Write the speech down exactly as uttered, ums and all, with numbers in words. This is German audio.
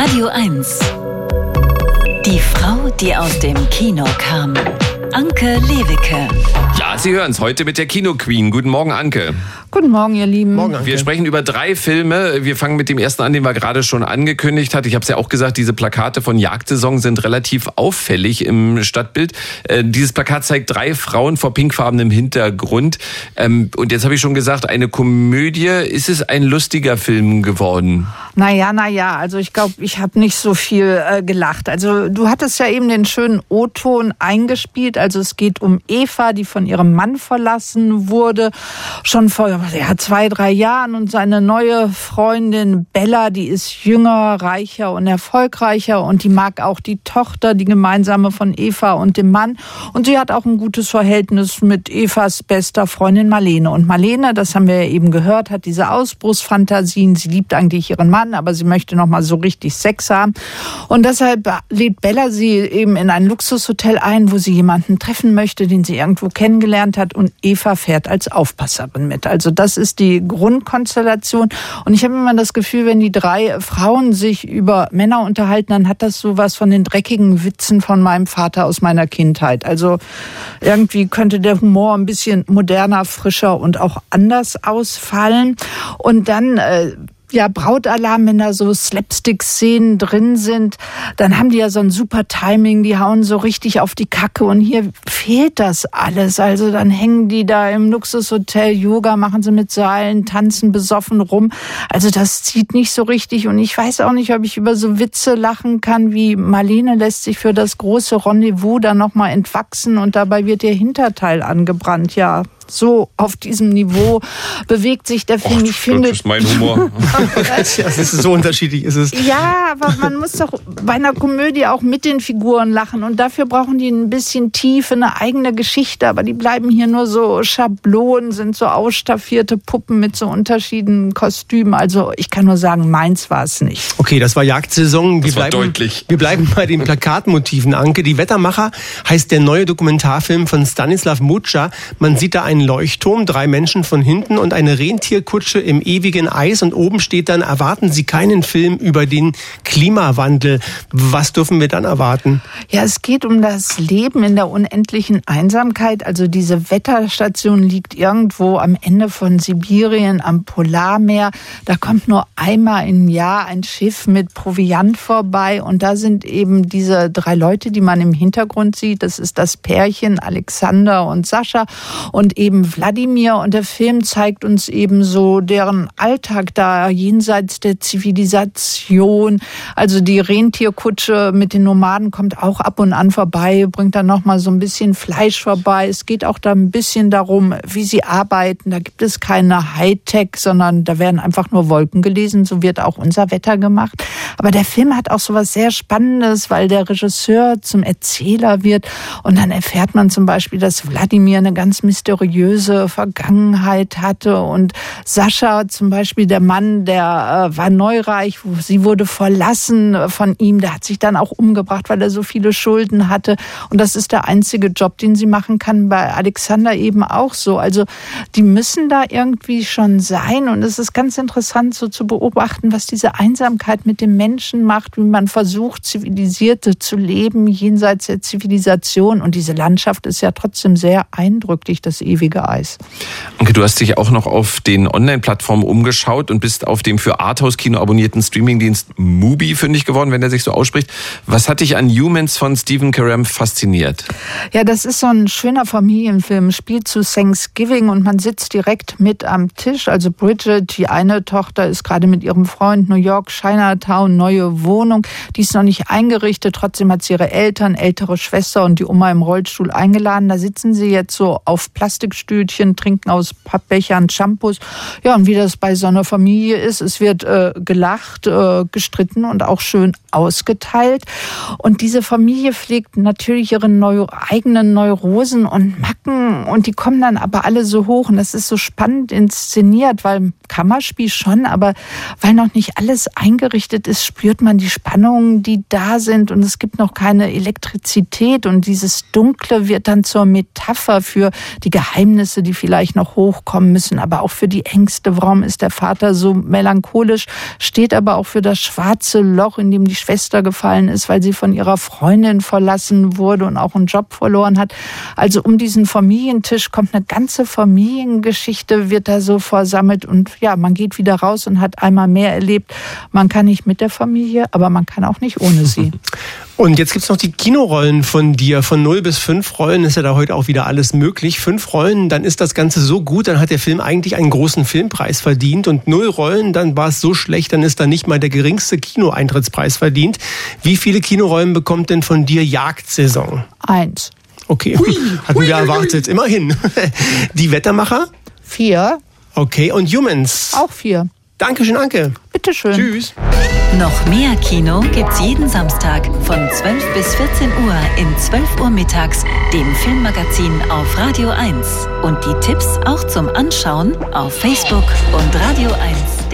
Radio eins. Die Frau, die aus dem Kino kam. Anke Lewicke. Ja, Sie hören es heute mit der Kino-Queen. Guten Morgen, Anke. Guten Morgen, ihr Lieben. Morgen, Anke. Wir sprechen über drei Filme. Wir fangen mit dem ersten an, den wir gerade schon angekündigt hat. Ich habe es ja auch gesagt, diese Plakate von Jagdsaison sind relativ auffällig im Stadtbild. Äh, dieses Plakat zeigt drei Frauen vor pinkfarbenem Hintergrund. Ähm, und jetzt habe ich schon gesagt, eine Komödie. Ist es ein lustiger Film geworden? Naja, naja, also ich glaube, ich habe nicht so viel äh, gelacht. Also du hattest ja eben den schönen O-Ton eingespielt. Also es geht um Eva, die von ihrem Mann verlassen wurde, schon vor ja, zwei, drei Jahren. Und seine neue Freundin Bella, die ist jünger, reicher und erfolgreicher. Und die mag auch die Tochter, die gemeinsame von Eva und dem Mann. Und sie hat auch ein gutes Verhältnis mit Evas bester Freundin Marlene. Und Marlene, das haben wir ja eben gehört, hat diese Ausbruchsfantasien. Sie liebt eigentlich ihren Mann, aber sie möchte noch mal so richtig Sex haben. Und deshalb lädt Bella sie eben in ein Luxushotel ein, wo sie jemanden treffen möchte, den sie irgendwo kennengelernt hat. Und Eva fährt als Aufpasserin mit. Also das ist die Grundkonstellation. Und ich habe immer das Gefühl, wenn die drei Frauen sich über Männer unterhalten, dann hat das sowas von den dreckigen Witzen von meinem Vater aus meiner Kindheit. Also irgendwie könnte der Humor ein bisschen moderner, frischer und auch anders ausfallen. Und dann äh, ja, Brautalarm, wenn da so Slapstick-Szenen drin sind, dann haben die ja so ein super Timing, die hauen so richtig auf die Kacke und hier fehlt das alles. Also dann hängen die da im Luxushotel, Yoga machen sie mit Seilen, tanzen besoffen rum. Also das zieht nicht so richtig und ich weiß auch nicht, ob ich über so Witze lachen kann, wie Marlene lässt sich für das große Rendezvous dann nochmal entwachsen und dabei wird ihr Hinterteil angebrannt, ja. So auf diesem Niveau bewegt sich der Film. Och, ich finde, das ist mein Humor. Das ist so unterschiedlich ist es. Ja, aber man muss doch bei einer Komödie auch mit den Figuren lachen und dafür brauchen die ein bisschen Tiefe, eine eigene Geschichte, aber die bleiben hier nur so Schablonen, sind so ausstaffierte Puppen mit so unterschiedlichen Kostümen. Also ich kann nur sagen, meins war es nicht. Okay, das war Jagdsaison. Wir das war bleiben, deutlich. Wir bleiben bei den Plakatmotiven, Anke. Die Wettermacher heißt der neue Dokumentarfilm von Stanislav Mucha. Man sieht da einen Leuchtturm, drei Menschen von hinten und eine Rentierkutsche im ewigen Eis und oben steht dann, erwarten Sie keinen Film über den Klimawandel. Was dürfen wir dann erwarten? Ja, es geht um das Leben in der unendlichen Einsamkeit. Also diese Wetterstation liegt irgendwo am Ende von Sibirien am Polarmeer. Da kommt nur einmal im Jahr ein Schiff mit Proviant vorbei und da sind eben diese drei Leute, die man im Hintergrund sieht. Das ist das Pärchen Alexander und Sascha und eben Wladimir und der Film zeigt uns eben so deren Alltag da jenseits der Zivilisation. Also die Rentierkutsche mit den Nomaden kommt auch ab und an vorbei, bringt dann noch mal so ein bisschen Fleisch vorbei. Es geht auch da ein bisschen darum, wie sie arbeiten. Da gibt es keine Hightech, sondern da werden einfach nur Wolken gelesen. So wird auch unser Wetter gemacht. Aber der Film hat auch so was sehr Spannendes, weil der Regisseur zum Erzähler wird und dann erfährt man zum Beispiel, dass Wladimir eine ganz mysteriöse Vergangenheit hatte und Sascha zum Beispiel, der Mann, der äh, war neureich, sie wurde verlassen von ihm, der hat sich dann auch umgebracht, weil er so viele Schulden hatte und das ist der einzige Job, den sie machen kann, bei Alexander eben auch so. Also die müssen da irgendwie schon sein und es ist ganz interessant so zu beobachten, was diese Einsamkeit mit dem Menschen macht, wie man versucht, zivilisierte zu leben, jenseits der Zivilisation und diese Landschaft ist ja trotzdem sehr eindrücklich, das ewige Eis. Anke, du hast dich auch noch auf den Online-Plattformen umgeschaut und bist auf dem für Arthouse-Kino abonnierten Streamingdienst Mubi fündig geworden, wenn der sich so ausspricht. Was hat dich an Humans von Stephen Carell fasziniert? Ja, das ist so ein schöner Familienfilm, spielt zu Thanksgiving und man sitzt direkt mit am Tisch. Also Bridget, die eine Tochter, ist gerade mit ihrem Freund New York, Chinatown, neue Wohnung. Die ist noch nicht eingerichtet, trotzdem hat sie ihre Eltern, ältere Schwester und die Oma im Rollstuhl eingeladen. Da sitzen sie jetzt so auf Plastikstühlchen, trinken aus Pappbechern Shampoos. Ja, und wie das bei so einer Familie ist, es wird äh, gelacht, äh, gestritten und auch schön ausgeteilt. Und diese Familie pflegt natürlich ihre neu- eigenen Neurosen und Macken und die kommen dann aber alle so hoch und das ist so spannend inszeniert, weil Kammerspiel schon, aber weil noch nicht alles eingerichtet ist, spürt man die Spannungen, die da sind und es gibt noch keine Elektrizität und dieses Dunkle wird dann zur Metapher für die Geheimnisse Geheimnisse, die vielleicht noch hochkommen müssen, aber auch für die Ängste. Warum ist der Vater so melancholisch? Steht aber auch für das schwarze Loch, in dem die Schwester gefallen ist, weil sie von ihrer Freundin verlassen wurde und auch einen Job verloren hat. Also um diesen Familientisch kommt eine ganze Familiengeschichte, wird da so versammelt und ja, man geht wieder raus und hat einmal mehr erlebt. Man kann nicht mit der Familie, aber man kann auch nicht ohne sie. Und jetzt gibt's noch die Kinorollen von dir. Von null bis fünf Rollen ist ja da heute auch wieder alles möglich. Fünf Rollen, dann ist das Ganze so gut, dann hat der Film eigentlich einen großen Filmpreis verdient. Und null Rollen, dann war es so schlecht, dann ist da nicht mal der geringste Kinoeintrittspreis verdient. Wie viele Kinorollen bekommt denn von dir Jagdsaison? Eins. Okay, hui, hatten wir erwartet. Immerhin. Die Wettermacher? Vier. Okay, und Humans? Auch vier. Dankeschön, Anke. Bitteschön. Tschüss. Noch mehr Kino gibt's jeden Samstag von zwölf bis vierzehn Uhr in zwölf Uhr mittags, dem Filmmagazin auf Radio eins. Und die Tipps auch zum Anschauen auf Facebook und radio eins.